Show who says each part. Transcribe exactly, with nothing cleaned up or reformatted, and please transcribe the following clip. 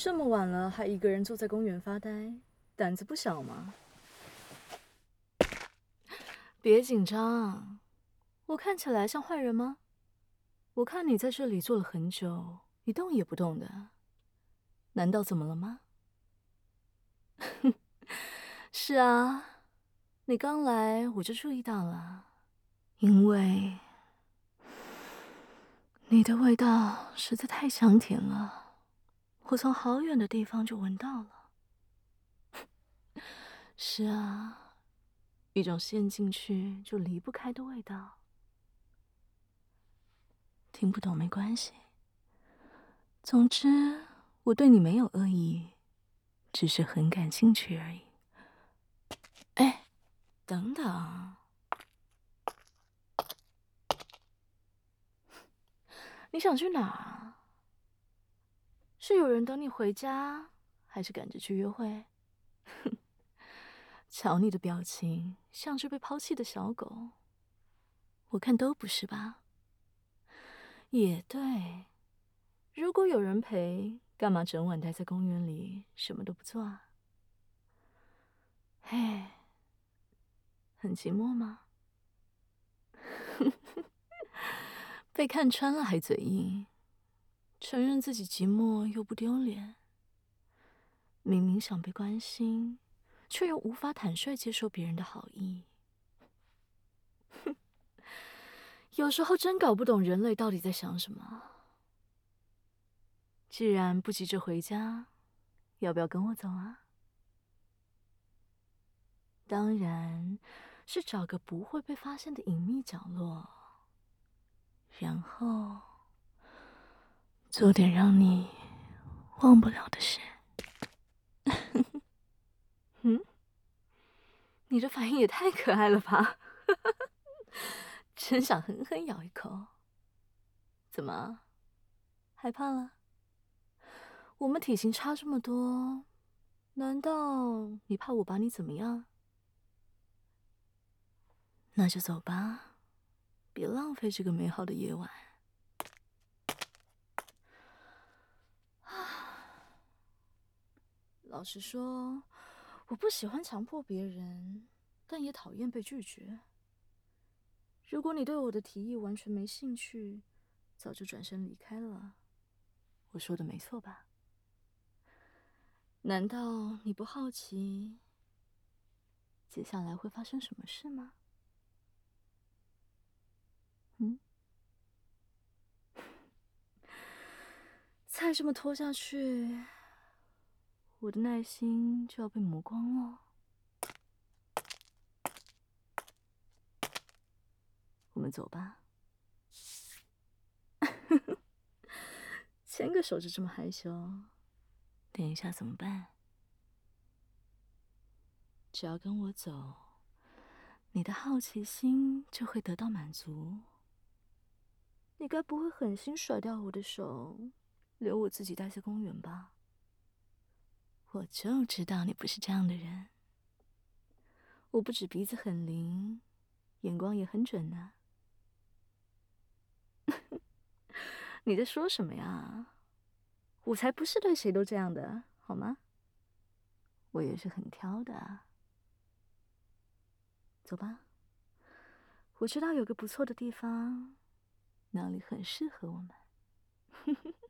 Speaker 1: 这么晚了还一个人坐在公园发呆，胆子不小吗？别紧张，我看起来像坏人吗？我看你在这里坐了很久，一动也不动的，难道怎么了吗？是啊，你刚来我就注意到了，因为你的味道实在太香甜了，我从好远的地方就闻到了。是啊，一种陷进去就离不开的味道。听不懂没关系，总之我对你没有恶意，只是很感兴趣而已。哎，等等，你想去哪儿？是有人等你回家，还是赶着去约会？瞧你的表情，像只被抛弃的小狗。我看都不是吧？也对，如果有人陪，干嘛整晚待在公园里什么都不做啊？嘿，很寂寞吗？被看穿了还嘴硬，承认自己寂寞又不丢脸。明明想被关心，却又无法坦率接受别人的好意。有时候真搞不懂人类到底在想什么。既然不急着回家，要不要跟我走啊？当然是找个不会被发现的隐秘角落，然后做点让你忘不了的事。嗯，你这反应也太可爱了吧！真想狠狠咬一口。怎么，害怕了？我们体型差这么多，难道你怕我把你怎么样？那就走吧，别浪费这个美好的夜晚。老实说，我不喜欢强迫别人，但也讨厌被拒绝。如果你对我的提议完全没兴趣，早就转身离开了。我说的没错吧？难道你不好奇接下来会发生什么事吗？嗯，再这么拖下去，我的耐心就要被磨光了。我们走吧。牵个手就这么害羞，等一下怎么办？只要跟我走，你的好奇心就会得到满足。你该不会狠心甩掉我的手，留我自己待在公园吧？我就知道你不是这样的人。我不止鼻子很灵，眼光也很准呢。你在说什么呀？我才不是对谁都这样的，好吗？我也是很挑的啊。走吧，我知道有个不错的地方，那里很适合我们。